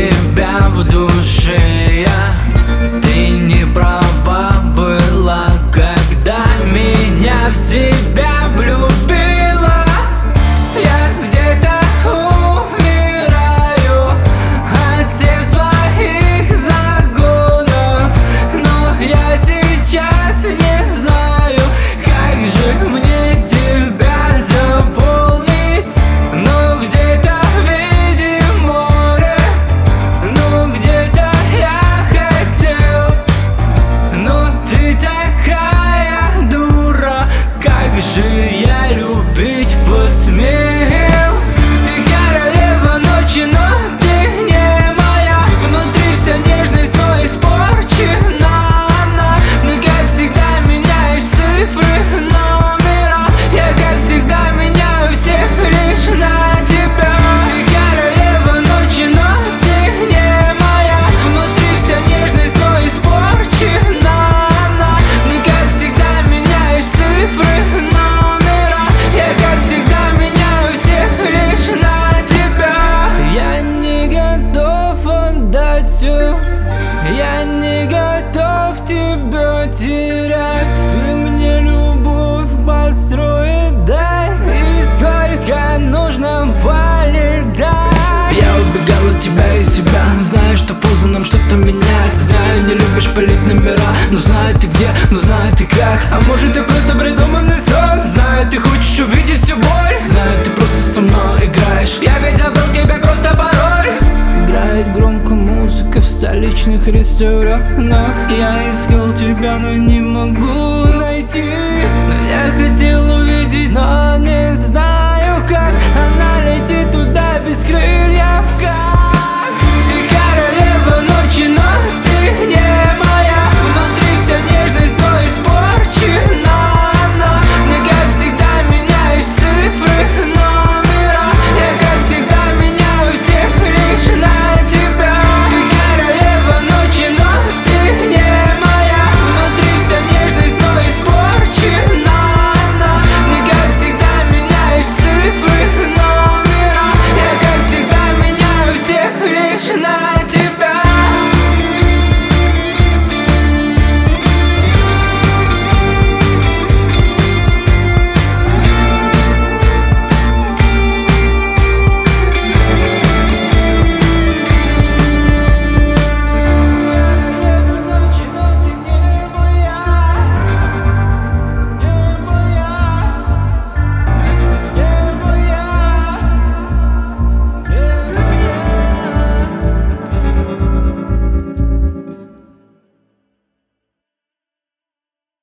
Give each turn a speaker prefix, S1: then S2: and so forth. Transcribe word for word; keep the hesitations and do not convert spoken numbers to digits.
S1: тебя в душе я. Ты не права была, когда меня в себя влюбила. Я где-то умираю от всех твоих загонов, но я сейчас не знаю, как же мне тебя заполнить. Ну где-то видим море, ну где-то я хотел, но ты такая дура, как же я любить посмел. Ты королева ночи, но ты не моя. Внутри вся нежность, но испорчена она. Ну как всегда меняешь цифры, номера. Я как всегда меняю всех лишь на тебя. Ты королева ночи, но ты не моя. Внутри вся нежность, но испорчена она. Ну как всегда меняешь цифры, номера. Я как всегда меняю всех лишь на тебя. Я не готов отдать все, я не готов тебя терять. Ты мне любовь построить дай, и сколько нужно полетать. Я убегал от тебя и себя, знаю, что поздно нам что-то менять. Знаю, не любишь палить номера, но знаю ты где, но знаю ты как. А может ты просто придуманный сон. Знаю, ты хочешь увидеть всю боль. Знаю, ты просто со мной играешь. Я ведь забыл тебе просто пароль. Играет громко музыка в столичных ресторанах. Я искал тебя, но не могу найти. Но я хотел увидеть, но не знаю как. Она летит туда без крылья.